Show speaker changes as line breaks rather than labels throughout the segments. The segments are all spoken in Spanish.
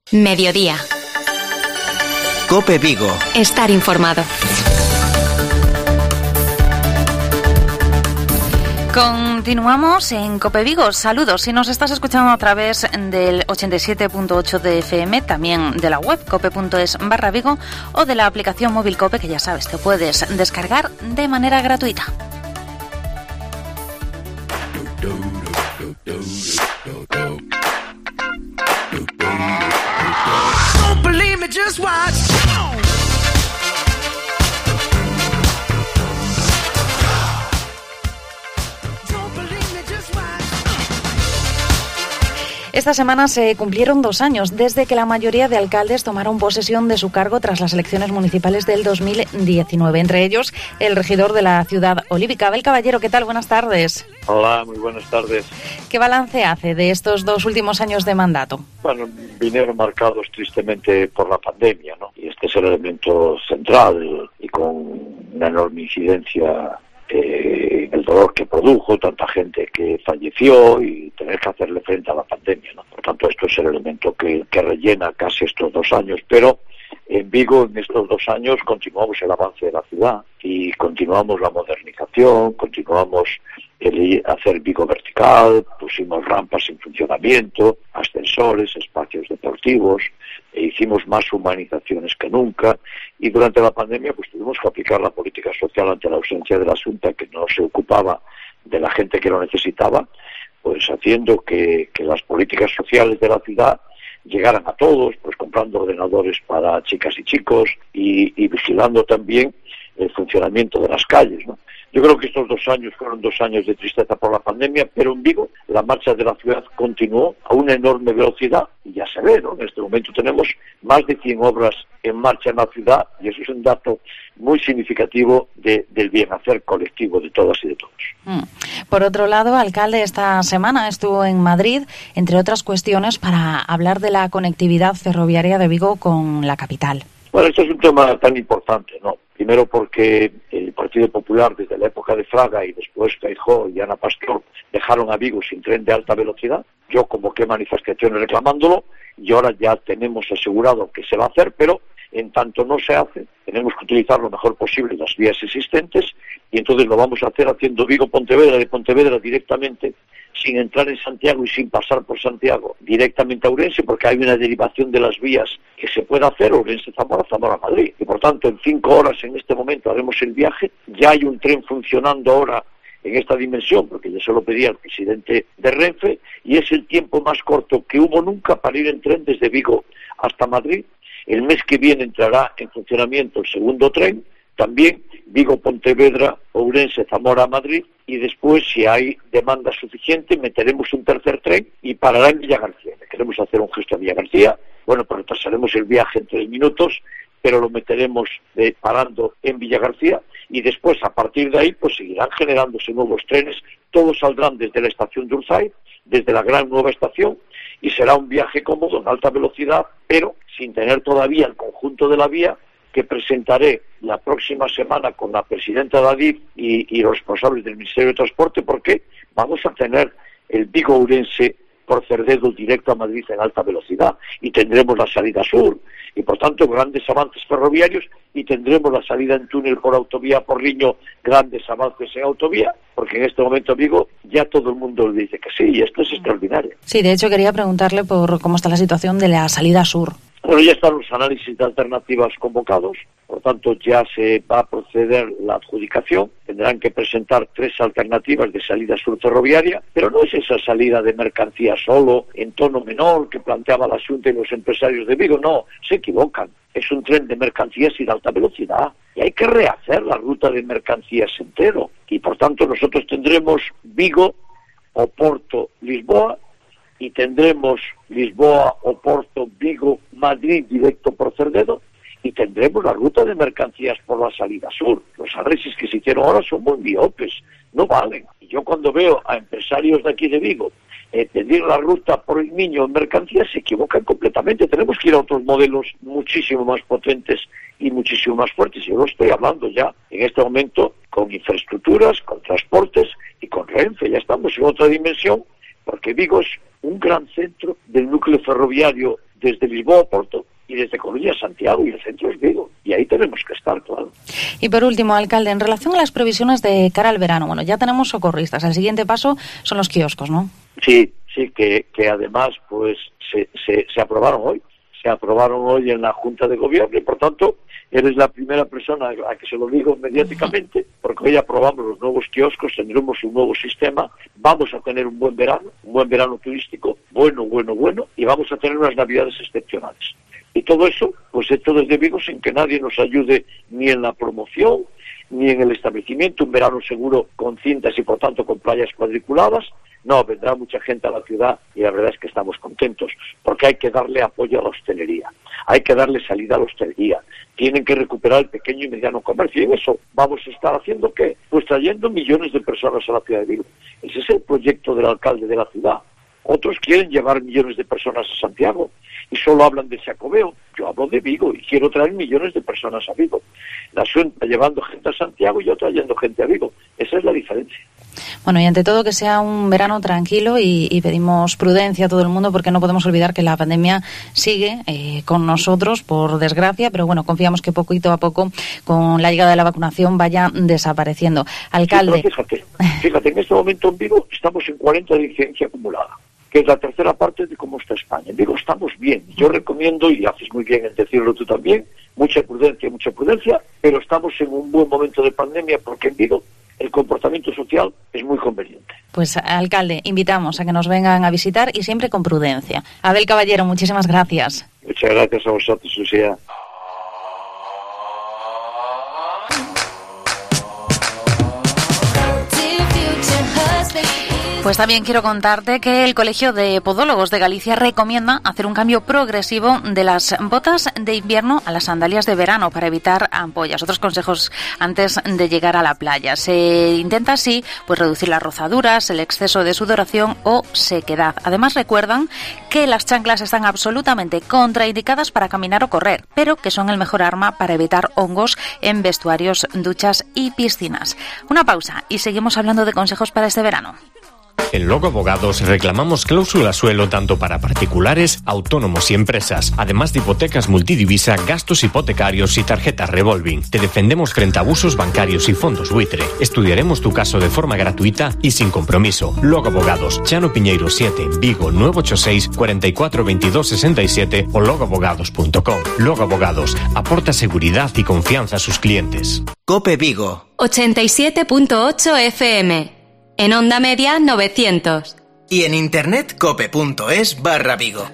Mediodía.
COPE Vigo.
Estar informado. Continuamos en COPE Vigo. Saludos. Si nos estás escuchando a través del 87.8 de FM, también de la web cope.es/Vigo o de la aplicación móvil COPE, que ya sabes, te puedes descargar de manera gratuita.
Just watch.
Esta semana se cumplieron 2 años desde que la mayoría de alcaldes tomaron posesión de su cargo tras las elecciones municipales del 2019. Entre ellos, el regidor de la ciudad, Olívica. Abel Caballero, ¿qué tal? Buenas tardes.
Hola, muy buenas tardes.
¿Qué balance hace de estos 2 últimos años de mandato?
Bueno, vinieron marcados tristemente por la pandemia, ¿no? Y este es el elemento central y con una enorme incidencia el dolor que produjo, tanta gente que falleció y tener que hacerle frente a la pandemia, ¿no? Por tanto, esto es el elemento que rellena casi estos 2 años, pero en Vigo en estos 2 años continuamos el avance de la ciudad y continuamos la modernización, continuamos el hacer Vigo vertical, pusimos rampas en funcionamiento, ascensores, espacios deportivos, e hicimos más humanizaciones que nunca, y durante la pandemia pues tuvimos que aplicar la política social ante la ausencia de la Xunta, que no se ocupaba de la gente que lo necesitaba, pues haciendo que las políticas sociales de la ciudad llegaran a todos, pues comprando ordenadores para chicas y chicos y vigilando también el funcionamiento de las calles, ¿no? Yo creo que estos 2 años fueron 2 años de tristeza por la pandemia, pero en Vigo la marcha de la ciudad continuó a una enorme velocidad y ya se ve, ¿no? En este momento tenemos más de 100 obras en marcha en la ciudad y eso es un dato muy significativo del bienhacer colectivo de todas y de todos.
Por otro lado, alcalde, esta semana estuvo en Madrid, entre otras cuestiones, para hablar de la conectividad ferroviaria de Vigo con la capital.
Bueno, este es un tema tan importante, ¿no? Primero porque el Partido Popular, desde la época de Fraga y después Feijóo y Ana Pastor, dejaron a Vigo sin tren de alta velocidad. Yo convoqué manifestaciones reclamándolo y ahora ya tenemos asegurado que se va a hacer, pero en tanto no se hace, tenemos que utilizar lo mejor posible las vías existentes y entonces lo vamos a hacer haciendo Vigo-Pontevedra, de Pontevedra directamente, sin entrar en Santiago y sin pasar por Santiago, directamente a Ourense, porque hay una derivación de las vías que se puede hacer, Ourense-Zamora, Zamora-Madrid. Y por tanto, en 5 horas en este momento haremos el viaje. Ya hay un tren funcionando ahora en esta dimensión, porque ya se lo pedía al presidente de Renfe, y es el tiempo más corto que hubo nunca para ir en tren desde Vigo hasta Madrid. El mes que viene entrará en funcionamiento el segundo tren, también Vigo-Pontevedra, Ourense-Zamora-Madrid, y después, si hay demanda suficiente, meteremos un tercer tren y parará en Villagarcía. Queremos hacer un gesto a Villagarcía, bueno, pues retrasaremos el viaje en 3 minutos, pero lo meteremos parando en Villagarcía, y después, a partir de ahí, pues seguirán generándose nuevos trenes, todos saldrán desde la estación de Urzay, desde la gran nueva estación, y será un viaje cómodo, en alta velocidad, pero sin tener todavía el conjunto de la vía, que presentaré la próxima semana con la presidenta de Adif y los responsables del Ministerio de Transporte, porque vamos a tener el Vigo-Ourense por Cerdedo directo a Madrid en alta velocidad y tendremos la salida sur y por tanto grandes avances ferroviarios y tendremos la salida en túnel por autovía por Riño, grandes avances en autovía, porque en este momento Vigo ya todo el mundo le dice que sí y esto es extraordinario.
Sí, de hecho quería preguntarle por cómo está la situación de la salida sur.
Bueno, ya están los análisis de alternativas convocados, por tanto ya se va a proceder la adjudicación, tendrán que presentar 3 alternativas de salida sur ferroviaria, pero no es esa salida de mercancías solo, en tono menor, que planteaba la Xunta y los empresarios de Vigo, no, se equivocan, es un tren de mercancías y de alta velocidad, y hay que rehacer la ruta de mercancías entero, y por tanto nosotros tendremos Vigo, Oporto, Lisboa, y tendremos Lisboa, Oporto, Vigo, Madrid directo por Cerdedo y tendremos la ruta de mercancías por la salida sur. Los análisis que se hicieron ahora son muy miopes, no valen. Y yo cuando veo a empresarios de aquí de Vigo pedir la ruta por el Miño en mercancías se equivocan completamente. Tenemos que ir a otros modelos muchísimo más potentes y muchísimo más fuertes. Yo lo estoy hablando ya en este momento con infraestructuras, con transportes y con Renfe. Ya estamos en otra dimensión porque Vigo es un gran centro del núcleo ferroviario desde Lisboa a Porto y desde Coruña a Santiago, y el centro es Vigo. Y ahí tenemos que estar, claro.
Y por último, alcalde, en relación a las previsiones de cara al verano, bueno, ya tenemos socorristas. El siguiente paso son los kioscos, ¿no?
Sí, que además pues se aprobaron hoy. Se aprobaron hoy en la Junta de Gobierno y, por tanto, eres la primera persona a que se lo digo mediáticamente, porque hoy aprobamos los nuevos kioscos, tendremos un nuevo sistema, vamos a tener un buen verano turístico, bueno, y vamos a tener unas navidades excepcionales. Y todo eso, pues hecho desde Vigo, sin que nadie nos ayude ni en la promoción, ni en el establecimiento, un verano seguro con cintas y, por tanto, con playas cuadriculadas. No, vendrá mucha gente a la ciudad y la verdad es que estamos contentos, porque hay que darle apoyo a la hostelería, hay que darle salida a la hostelería, tienen que recuperar el pequeño y mediano comercio, y en eso vamos a estar haciendo ¿qué? Pues trayendo millones de personas a la ciudad de Vigo. Ese es el proyecto del alcalde de la ciudad. Otros quieren llevar millones de personas a Santiago y solo hablan de Xacobeo. Yo hablo de Vigo y quiero traer millones de personas a Vigo. La Xunta llevando gente a Santiago y yo trayendo gente a Vigo. Esa es la diferencia.
Bueno, y ante todo que sea un verano tranquilo y pedimos prudencia a todo el mundo, porque no podemos olvidar que la pandemia sigue con nosotros, por desgracia, pero bueno, confiamos que poquito a poco, con la llegada de la vacunación, vaya desapareciendo. Alcalde.
Sí, fíjate, en este momento en Vigo estamos en 40 de incidencia acumulada, que es la tercera parte de cómo está España. En Vigo estamos bien. Yo recomiendo, y haces muy bien en decirlo tú también, mucha prudencia, pero estamos en un buen momento de pandemia, porque en Vigo el comportamiento social es muy conveniente.
Pues, alcalde, invitamos a que nos vengan a visitar y siempre con prudencia. Abel Caballero, muchísimas gracias.
Muchas gracias a vosotros, Lucía.
Pues también quiero contarte que el Colegio de Podólogos de Galicia recomienda hacer un cambio progresivo de las botas de invierno a las sandalias de verano para evitar ampollas. Otros consejos antes de llegar a la playa. Se intenta así pues reducir las rozaduras, el exceso de sudoración o sequedad. Además, recuerdan que las chanclas están absolutamente contraindicadas para caminar o correr, pero que son el mejor arma para evitar hongos en vestuarios, duchas y piscinas. Una pausa y seguimos hablando de consejos para este verano.
En Logo Abogados reclamamos cláusula suelo tanto para particulares, autónomos y empresas, además de hipotecas multidivisa, gastos hipotecarios y tarjetas revolving. Te defendemos frente a abusos bancarios y fondos buitre. Estudiaremos tu caso de forma gratuita y sin compromiso. Logo Abogados, Chano Piñeiro 7, Vigo 986 44 22 67 o logoabogados.com. Logo Abogados, aporta seguridad y confianza a sus clientes.
COPE Vigo
87.8 FM. En onda media 900.
Y en internet cope.es/Vigo.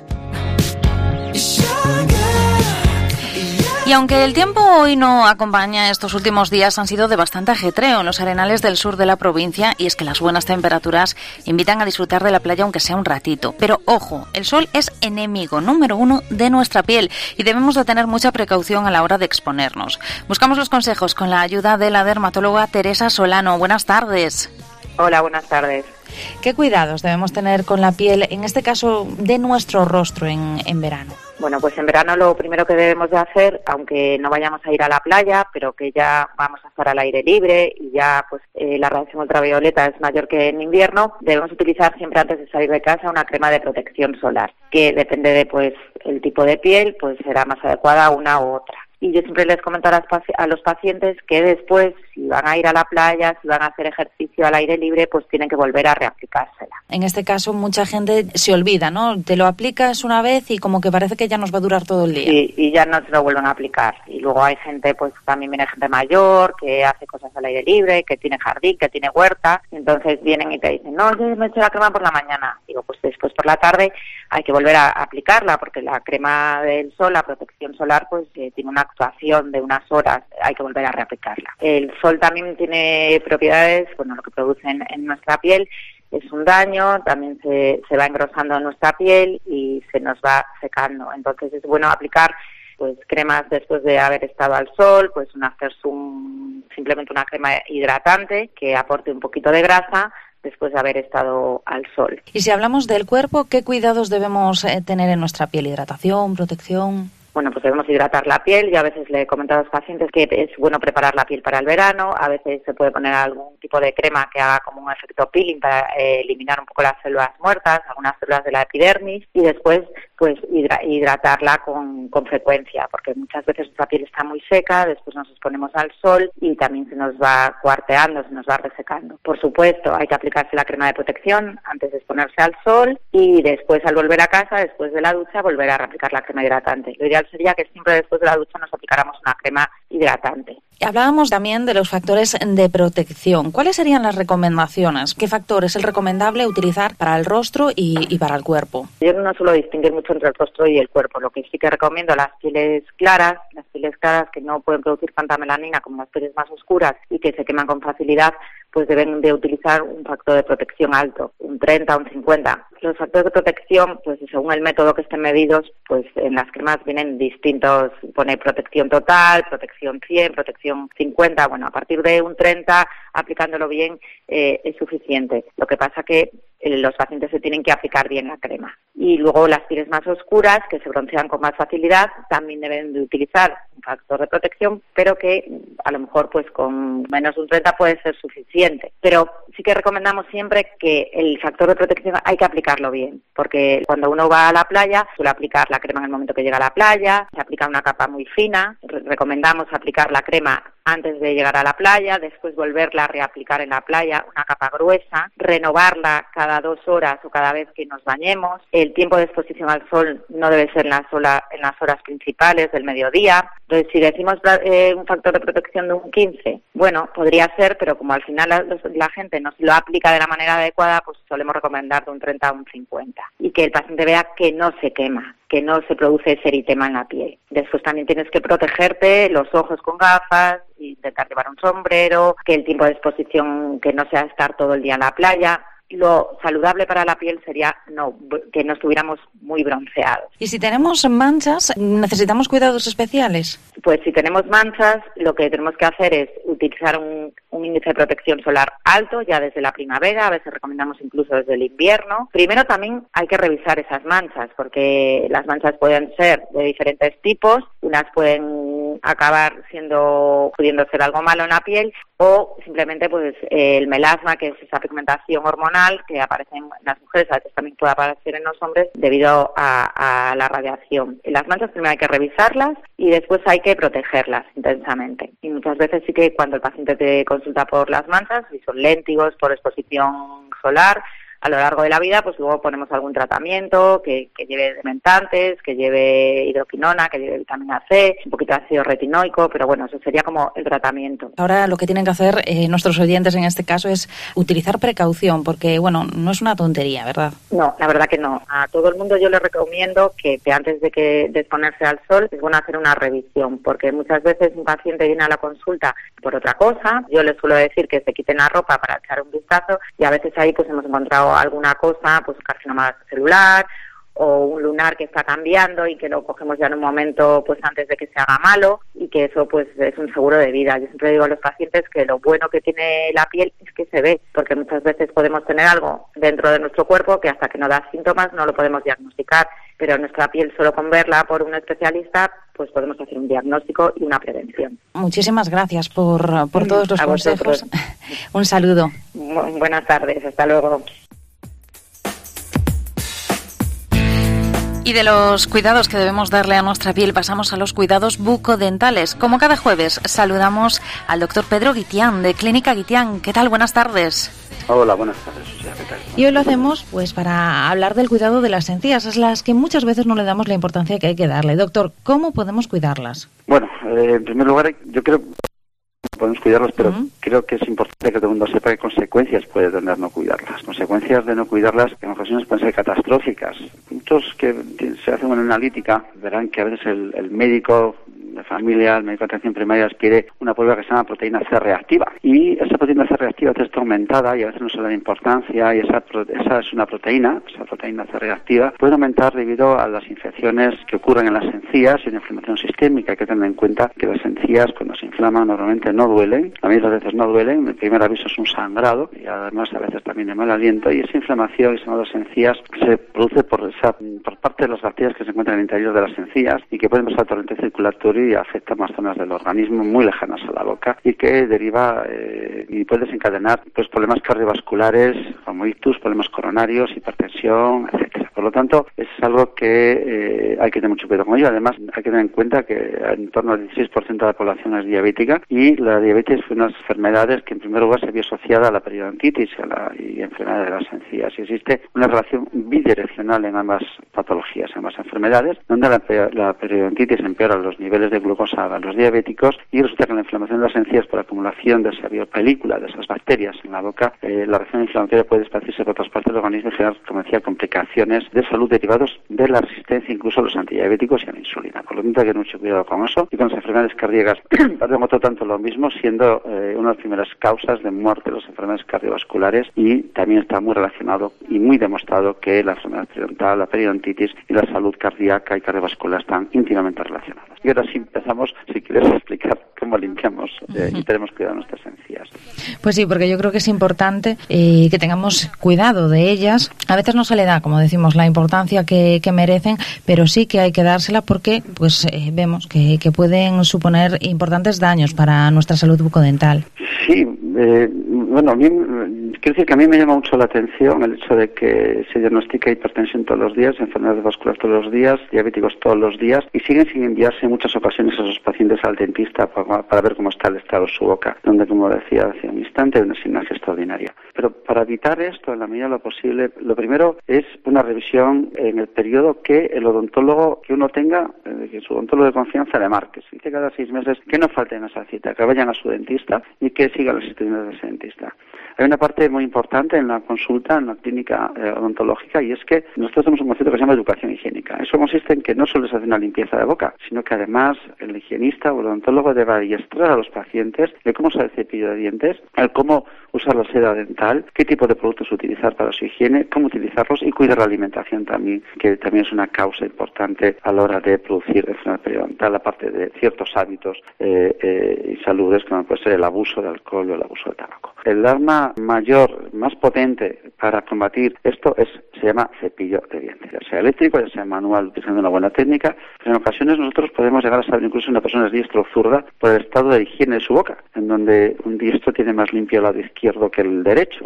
Y aunque el tiempo hoy no acompaña, estos últimos días han sido de bastante ajetreo en los arenales del sur de la provincia, y es que las buenas temperaturas invitan a disfrutar de la playa aunque sea un ratito. Pero ojo, el sol es enemigo número 1 de nuestra piel y debemos de tener mucha precaución a la hora de exponernos. Buscamos los consejos con la ayuda de la dermatóloga Teresa Solano. Buenas tardes.
Hola, buenas tardes.
¿Qué cuidados debemos tener con la piel, en este caso de nuestro rostro en verano?
Bueno, pues en verano lo primero que debemos de hacer, aunque no vayamos a ir a la playa, pero que ya vamos a estar al aire libre y ya pues la radiación ultravioleta es mayor que en invierno, debemos utilizar siempre antes de salir de casa una crema de protección solar, que depende de pues el tipo de piel, pues será más adecuada una u otra. Y yo siempre les comento a los pacientes que después, si van a ir a la playa, si van a hacer ejercicio al aire libre, pues tienen que volver a reaplicársela.
En este caso, mucha gente se olvida, ¿no? Te lo aplicas una vez y como que parece que ya nos va a durar todo el día.
Sí, y ya no se lo vuelven a aplicar. Y luego hay gente, pues también viene gente mayor, que hace cosas al aire libre, que tiene jardín, que tiene huerta. Entonces vienen y te dicen, no, yo me echo la crema por la mañana. Digo, pues después por la tarde hay que volver a aplicarla, porque la crema del sol, la protección solar, pues tiene una actuación de unas horas, hay que volver a reaplicarla. El sol también tiene propiedades, bueno, lo que producen en nuestra piel es un daño, también se va engrosando en nuestra piel y se nos va secando. Entonces es bueno aplicar pues cremas después de haber estado al sol, pues un after sun, simplemente una crema hidratante que aporte un poquito de grasa después de haber estado al sol.
Y si hablamos del cuerpo, ¿qué cuidados debemos tener en nuestra piel? ¿Hidratación, protección?
Bueno, pues debemos hidratar la piel. Yo a veces le he comentado a los pacientes que es bueno preparar la piel para el verano. A veces se puede poner algún tipo de crema que haga como un efecto peeling para eliminar un poco las células muertas, algunas células de la epidermis, y después pues hidratarla con frecuencia, porque muchas veces nuestra piel está muy seca, después nos exponemos al sol y también se nos va cuarteando, se nos va resecando. Por supuesto, hay que aplicarse la crema de protección antes de exponerse al sol y después, al volver a casa, después de la ducha, volver a reaplicar la crema hidratante. Lo ideal sería que siempre después de la ducha nos aplicáramos una crema hidratante.
Hablábamos también de los factores de protección. ¿Cuáles serían las recomendaciones? ¿Qué factor es el recomendable utilizar para el rostro y para el cuerpo?
Yo no suelo distinguir mucho entre el rostro y el cuerpo. Lo que sí que recomiendo, las pieles claras que no pueden producir tanta melanina como las pieles más oscuras y que se queman con facilidad, pues deben de utilizar un factor de protección alto, un 30, un 50. Los factores de protección, pues según el método que estén medidos, pues en las cremas vienen distintos, pone protección total, protección 100, protección 50, bueno, a partir de un 30, aplicándolo bien, es suficiente. Lo que pasa que los pacientes se tienen que aplicar bien la crema. Y luego las pieles más oscuras, que se broncean con más facilidad, también deben de utilizar un factor de protección, pero que a lo mejor pues con menos de un 30 puede ser suficiente. Pero sí que recomendamos siempre que el factor de protección hay que aplicarlo bien, porque cuando uno va a la playa, suele aplicar la crema en el momento que llega a la playa, se aplica una capa muy fina, recomendamos aplicar la crema antes de llegar a la playa, después volverla a reaplicar en la playa, una capa gruesa, renovarla cada 2 horas o cada vez que nos bañemos. El tiempo de exposición al sol no debe ser en las horas principales del mediodía. Entonces, si decimos un factor de protección de un 15, bueno, podría ser, pero como al final la gente no se lo aplica de la manera adecuada, pues solemos recomendar de un 30 a un 50. Y que el paciente vea que no se quema, que no se produce ese eritema en la piel. Después también tienes que protegerte los ojos con gafas, intentar llevar un sombrero, que el tiempo de exposición que no sea estar todo el día en la playa. Lo saludable para la piel sería que no estuviéramos muy bronceados.
¿Y si tenemos manchas, necesitamos cuidados especiales?
Pues si tenemos manchas, lo que tenemos que hacer es utilizar un índice de protección solar alto ya desde la primavera, a veces recomendamos incluso desde el invierno. Primero también hay que revisar esas manchas, porque las manchas pueden ser de diferentes tipos, unas pueden acabar pudiendo ser algo malo en la piel, o simplemente pues el melasma, que es esa pigmentación hormonal que aparece en las mujeres, a veces también puede aparecer en los hombres debido a la radiación. Las manchas primero hay que revisarlas y después hay que protegerlas intensamente. Y muchas veces sí que cuando el paciente te consulta por las manchas, si son léntigos, por exposición solar, a lo largo de la vida, pues luego ponemos algún tratamiento que lleve dementantes, que lleve hidroquinona, que lleve vitamina C, un poquito de ácido retinoico, pero bueno, eso sería como el tratamiento.
Ahora lo que tienen que hacer nuestros oyentes en este caso es utilizar precaución, porque bueno, no es una tontería, ¿verdad?
No, la verdad que no. A todo el mundo yo le recomiendo que antes de exponerse al sol es bueno hacer una revisión, porque muchas veces un paciente viene a la consulta por otra cosa. Yo les suelo decir que se quiten la ropa para echar un vistazo y a veces ahí pues hemos encontrado alguna cosa, pues un carcinoma celular o un lunar que está cambiando y que lo cogemos ya en un momento pues antes de que se haga malo, y que eso pues es un seguro de vida. Yo siempre digo a los pacientes que lo bueno que tiene la piel es que se ve, porque muchas veces podemos tener algo dentro de nuestro cuerpo que hasta que no da síntomas no lo podemos diagnosticar, pero nuestra piel solo con verla por un especialista pues podemos hacer un diagnóstico y una prevención.
Muchísimas gracias por todos los consejos. Un saludo.
Buenas tardes, hasta luego.
Y de los cuidados que debemos darle a nuestra piel pasamos a los cuidados bucodentales. Como cada jueves saludamos al doctor Pedro Guitián de Clínica Guitián. ¿Qué tal? Buenas tardes.
Hola, buenas tardes, Susana, ¿qué tal?
Y hoy lo hacemos pues para hablar del cuidado de las encías, es las que muchas veces no le damos la importancia que hay que darle. Doctor, ¿cómo podemos cuidarlas?
Bueno, en primer lugar, yo creo que podemos cuidarlas, pero creo que es importante que todo el mundo sepa qué consecuencias puede tener no cuidarlas. Las consecuencias de no cuidarlas en ocasiones pueden ser catastróficas. Muchos que se hacen una analítica verán que a veces el médico de familia, el médico de atención primaria les pide una prueba que se llama proteína C reactiva. Y esa proteína C reactiva está aumentada y a veces no se le da importancia, y esa es una proteína, esa proteína C reactiva, puede aumentar debido a las infecciones que ocurren en las encías y una inflamación sistémica. Hay que tener en cuenta que las encías, cuando se inflaman, normalmente no duelen, a muchas veces no duelen, el primer aviso es un sangrado y además a veces también de mal aliento, y esa inflamación en las encías se produce por parte de las bacterias que se encuentran en el interior de las encías y que pueden pasar al torrente circulatorio y afecta más zonas del organismo muy lejanas a la boca, y que deriva y puede desencadenar pues problemas cardiovasculares como ictus, problemas coronarios, hipertensión, etcétera. Por lo tanto, es algo que hay que tener mucho cuidado con ello. Además, hay que tener en cuenta que en torno al 16% de la población es diabética, y la diabetes fue una de las enfermedades que en primer lugar se vio asociada a la periodontitis y enfermedades de las encías. Y existe una relación bidireccional en ambas patologías, en ambas enfermedades, donde la periodontitis empeora los niveles de glucosa a los diabéticos, y resulta que la inflamación de las encías por acumulación de esa biopelícula, de esas bacterias en la boca, la reacción inflamatoria puede esparcirse por otras partes del organismo y generar, como decía, complicaciones de salud derivados de la resistencia incluso a los antidiabéticos y a la insulina. Por lo tanto, hay que tener mucho cuidado con eso. Y con las enfermedades cardíacas, perdón, otro tanto lo mismo, siendo una de las primeras causas de muerte de las enfermedades cardiovasculares, y también está muy relacionado y muy demostrado que la enfermedad periodontal, la periodontitis y la salud cardíaca y cardiovascular están íntimamente relacionadas. Y ahora sí empezamos, si quieres, a explicar cómo limpiamos y tenemos cuidado de nuestras encías.
Pues sí, porque yo creo que es importante que tengamos cuidado de ellas. A veces no se le da, como decimos, la importancia que merecen, pero sí que hay que dársela porque pues vemos que pueden suponer importantes daños para nuestra salud bucodental.
Sí, bueno, a mí, quiero decir que a mí me llama mucho la atención el hecho de que se diagnostica hipertensión todos los días, enfermedades vasculares todos los días, diabéticos todos los días, y siguen sin enviarse en muchas ocasiones a esos pacientes al dentista para ver cómo está el estado de su boca, donde, como decía hace un instante, hay una asignación extraordinaria. Pero para evitar esto, en la medida de lo posible, lo primero es una revisión en el periodo que el odontólogo que uno tenga, que su odontólogo de confianza le marque. Si dice cada 6 meses, que no falten a esa cita, que vayan a su dentista y que sigan las instrucciones de ese dentista. Hay una parte muy importante en la consulta, en la clínica odontológica, y es que nosotros tenemos un concepto que se llama educación higiénica. Eso consiste en que no solo se hace una limpieza de boca, sino que además el higienista o el odontólogo debe adiestrar a los pacientes de cómo usar el cepillo de dientes, el cómo usar la seda dental, qué tipo de productos utilizar para su higiene, cómo utilizarlos, y cuidar la alimentación también, que también es una causa importante a la hora de producir enfermedad periodontal, aparte de ciertos hábitos insalubres, como puede ser el abuso de alcohol o el abuso de tabaco. El arma mayor, más potente para combatir esto se llama cepillo de dientes, ya sea eléctrico, ya sea manual, utilizando una buena técnica, pero en ocasiones nosotros podemos llegar a saber incluso una persona es diestro o zurda por el estado de higiene de su boca, en donde un diestro tiene más limpio el lado izquierdo que el derecho,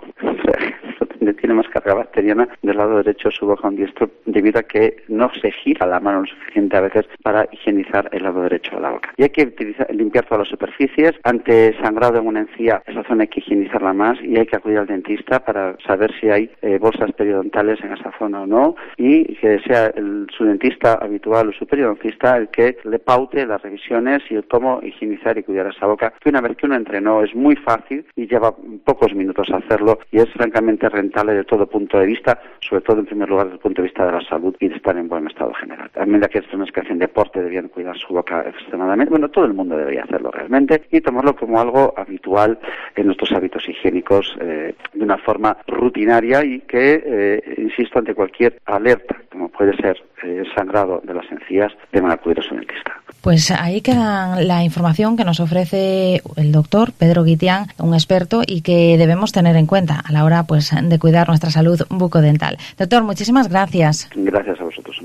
tiene más carga bacteriana del lado derecho de su boca un diestro, debido a que no se gira la mano lo suficiente a veces para higienizar el lado derecho de la boca. Y hay que limpiar todas las superficies. Ante sangrado en una encía, esa zona hay que higienizarla más, y hay que acudir al dentista para saber si hay bolsas periodontales en esa zona o no, y que sea su dentista habitual o su periodoncista el que le paute las revisiones y el cómo higienizar y cuidar esa boca, que una vez que uno entrenó es muy fácil y lleva pocos minutos hacerlo, y es francamente rentable de todo punto de vista, sobre todo en primer lugar desde el punto de vista de la salud y de estar en buen estado general. A medida que personas que hacen deporte debían cuidar su boca extremadamente, bueno, todo el mundo debería hacerlo realmente, y tomarlo como algo habitual en nuestros hábitos higiénicos de una forma rutinaria, y que, insisto, ante cualquier alerta, como puede ser el sangrado de las encías, deben acudir a su dentista.
Pues ahí queda la información que nos ofrece el doctor Pedro Guitián, un experto, y que debemos tener en cuenta a la hora pues de cuidar nuestra salud bucodental. Doctor, muchísimas gracias.
Gracias a vosotros.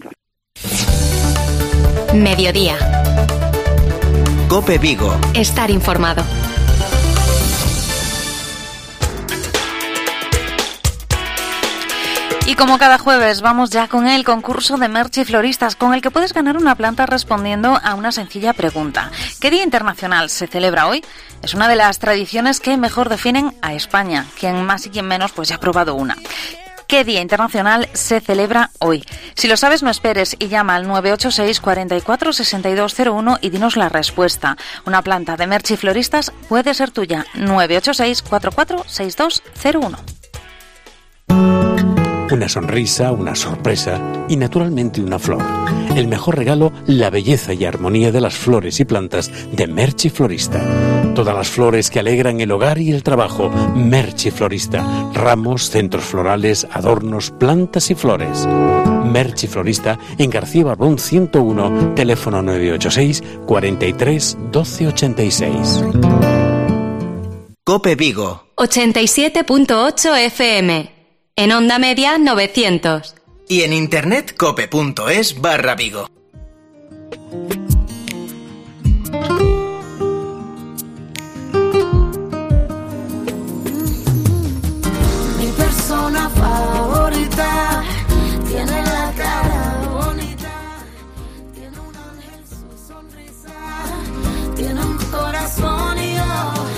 Mediodía.
COPE Vigo.
Estar informado.
Y como cada jueves, vamos ya con el concurso de Merchi Floristas, con el que puedes ganar una planta respondiendo a una sencilla pregunta. ¿Qué Día Internacional se celebra hoy? Es una de las tradiciones que mejor definen a España. Quien más y quien menos, pues ya ha probado una. ¿Qué Día Internacional se celebra hoy? Si lo sabes, no esperes y llama al 986 44 6201 y dinos la respuesta. Una planta de Merchi Floristas puede ser tuya. 986 44 6201.
Una sonrisa, una sorpresa y naturalmente una flor. El mejor regalo, la belleza y armonía de las flores y plantas de Merchi Florista. Todas las flores que alegran el hogar y el trabajo. Merchi Florista. Ramos, centros florales, adornos, plantas y flores. Merchi Florista en García Barbón 101, teléfono 986 43 12 86.
Cope Vigo
87.8 FM. En Onda Media 900.
Y en internet cope.es/Vigo.
Mi persona favorita tiene la cara bonita, tiene un ángel, su sonrisa, tiene un corazón y yo.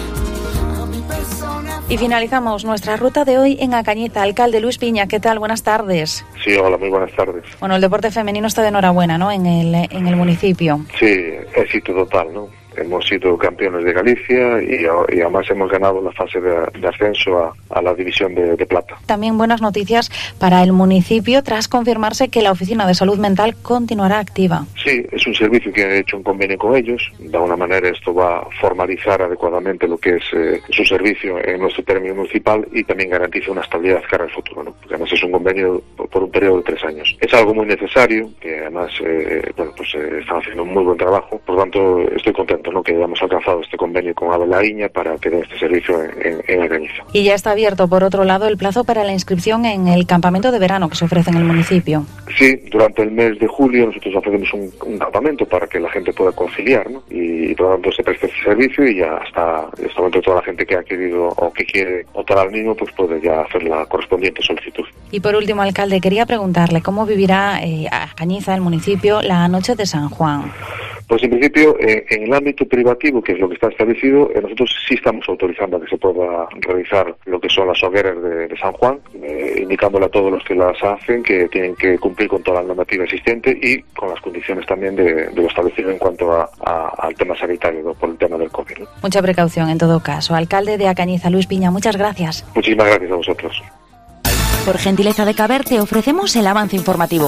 Y finalizamos nuestra ruta de hoy en Acañiza. Alcalde Luis Piña, ¿qué tal? Buenas tardes.
Sí, hola, muy buenas tardes.
Bueno, el deporte femenino está de enhorabuena, ¿no?, en el municipio.
Sí, éxito total, ¿no? Hemos sido campeones de Galicia y además hemos ganado la fase de ascenso a la división de plata.
También buenas noticias para el municipio tras confirmarse que la Oficina de Salud Mental continuará activa.
Sí, es un servicio que ha hecho un convenio con ellos. De alguna manera esto va a formalizar adecuadamente lo que es su servicio en nuestro término municipal y también garantiza una estabilidad cara al futuro, ¿no? Porque además es un convenio por un periodo de 3 años. Es algo muy necesario, que además están haciendo un muy buen trabajo. Por lo tanto, estoy contento, ¿no?, que hayamos alcanzado este convenio con Abelaiña para que dé este servicio en Acañiza.
Y ya está abierto, por otro lado, el plazo para la inscripción en el campamento de verano que se ofrece en el municipio.
Sí, durante el mes de julio nosotros ofrecemos un campamento para que la gente pueda conciliar, ¿no? Y por lo tanto se presta este servicio y ya hasta este momento toda la gente que ha querido o que quiere optar al mismo pues puede ya hacer la correspondiente solicitud.
Y por último, alcalde, quería preguntarle cómo vivirá Acañiza, el municipio, la noche de San Juan.
Pues en principio, en el ámbito privativo, que es lo que está establecido, nosotros sí estamos autorizando a que se pueda realizar lo que son las hogueras de San Juan, indicándole a todos los que las hacen que tienen que cumplir con toda la normativa existente y con las condiciones también de lo establecido en cuanto al tema sanitario, ¿no?, por el tema del COVID, ¿no?
Mucha precaución en todo caso. Alcalde de Acañiza, Luis Piña, muchas gracias.
Muchísimas gracias a vosotros.
Por gentileza de Caber te ofrecemos el avance informativo.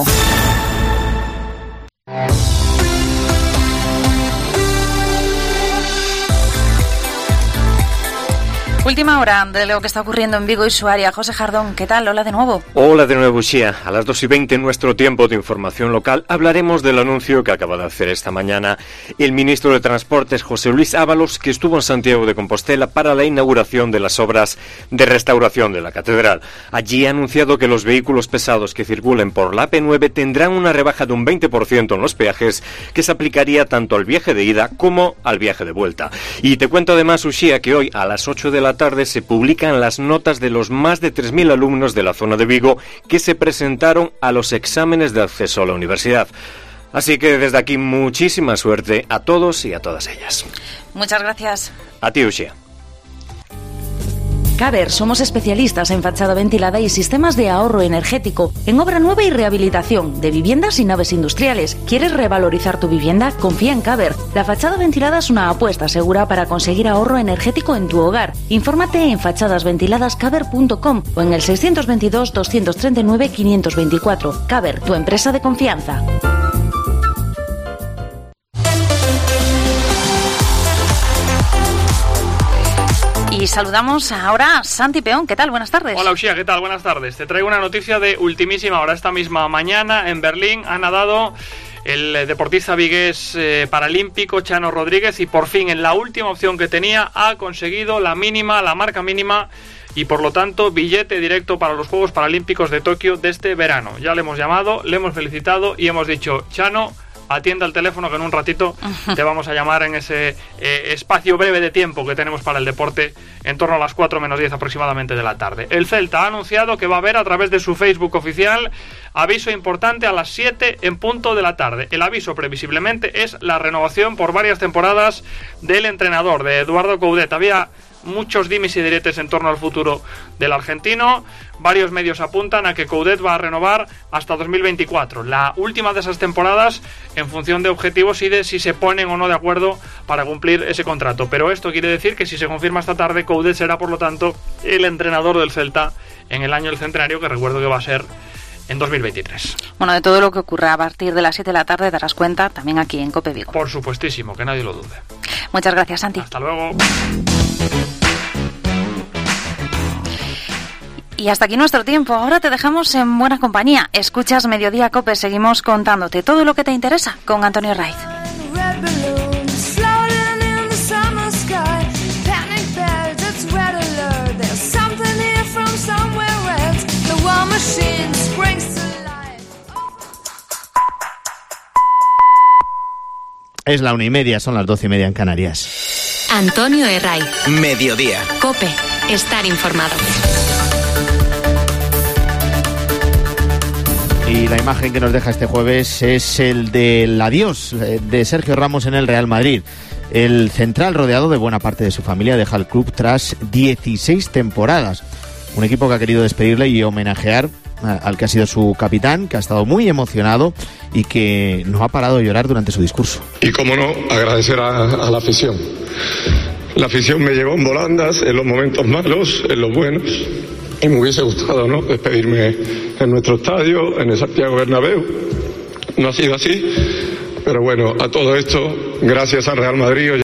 Última hora de lo que está ocurriendo en Vigo y su área. José Jardón, ¿qué tal? Hola de nuevo.
Hola de nuevo, Xia. A las 2:20 en nuestro tiempo de información local hablaremos del anuncio que acaba de hacer esta mañana el ministro de Transportes, José Luis Ábalos, que estuvo en Santiago de Compostela para la inauguración de las obras de restauración de la catedral. Allí ha anunciado que los vehículos pesados que circulen por la AP9 tendrán una rebaja de un 20% en los peajes, que se aplicaría tanto al viaje de ida como al viaje de vuelta. Y te cuento además, Uxía, que hoy a las 8 de la tarde se publican las notas de los más de 3.000 alumnos de la zona de Vigo que se presentaron a los exámenes de acceso a la universidad. Así que desde aquí muchísima suerte a todos y a todas ellas.
Muchas gracias.
A ti, Uxía.
Caber, somos especialistas en fachada ventilada y sistemas de ahorro energético, en obra nueva y rehabilitación de viviendas y naves industriales. ¿Quieres revalorizar tu vivienda? Confía en Caber. La fachada ventilada es una apuesta segura para conseguir ahorro energético en tu hogar. Infórmate en fachadasventiladascaber.com o en el 622 239 524. Caber, tu empresa de confianza. Y saludamos ahora a Santi Peón. ¿Qué tal? Buenas tardes.
Hola, Uxía, ¿qué tal? Buenas tardes. Te traigo una noticia de ultimísima hora. Esta misma mañana en Berlín ha nadado el deportista vigués paralímpico Chano Rodríguez y por fin, en la última opción que tenía, ha conseguido la marca mínima y por lo tanto billete directo para los Juegos Paralímpicos de Tokio de este verano. Ya le hemos llamado, le hemos felicitado y hemos dicho: Chano, atienda el teléfono que en un ratito te vamos a llamar en ese espacio breve de tiempo que tenemos para el deporte, en torno a las 4 menos 10 aproximadamente de la tarde. El Celta ha anunciado que va a haber a través de su Facebook oficial aviso importante a las 7 en punto de la tarde. El aviso previsiblemente es la renovación por varias temporadas del entrenador, de Eduardo Coudet. Había muchos dimes y diretes en torno al futuro del argentino. varios medios apuntan a que Coudet va a renovar hasta 2024, la última de esas temporadas en función de objetivos y de si se ponen o no de acuerdo para cumplir ese contrato. Pero esto quiere decir que si se confirma esta tarde, Coudet será por lo tanto el entrenador del Celta en el año del centenario, que recuerdo que va a ser en 2023.
Bueno, de todo lo que ocurra a partir de las 7 de la tarde darás cuenta también aquí en COPE Vigo.
Por supuestísimo, que nadie lo dude.
Muchas gracias, Santi.
Hasta luego.
Y hasta aquí nuestro tiempo. Ahora te dejamos en buena compañía. Escuchas Mediodía COPE. Seguimos contándote todo lo que te interesa con Antonio Raiz.
Es la 1:30, son las 12:30 en Canarias.
Antonio Herraiz.
Mediodía.
COPE. Estar informado.
Y la imagen que nos deja este jueves es el del adiós de Sergio Ramos en el Real Madrid. El central, rodeado de buena parte de su familia, deja el club tras 16 temporadas. Un equipo que ha querido despedirle y homenajear al que ha sido su capitán, que ha estado muy emocionado y que no ha parado de llorar durante su discurso.
Y cómo no, agradecer a la afición. La afición me llevó en volandas, en los momentos malos, en los buenos. Y me hubiese gustado, ¿no?, despedirme en nuestro estadio, en el Santiago Bernabéu. No ha sido así, pero bueno, a todo esto, gracias al Real Madrid.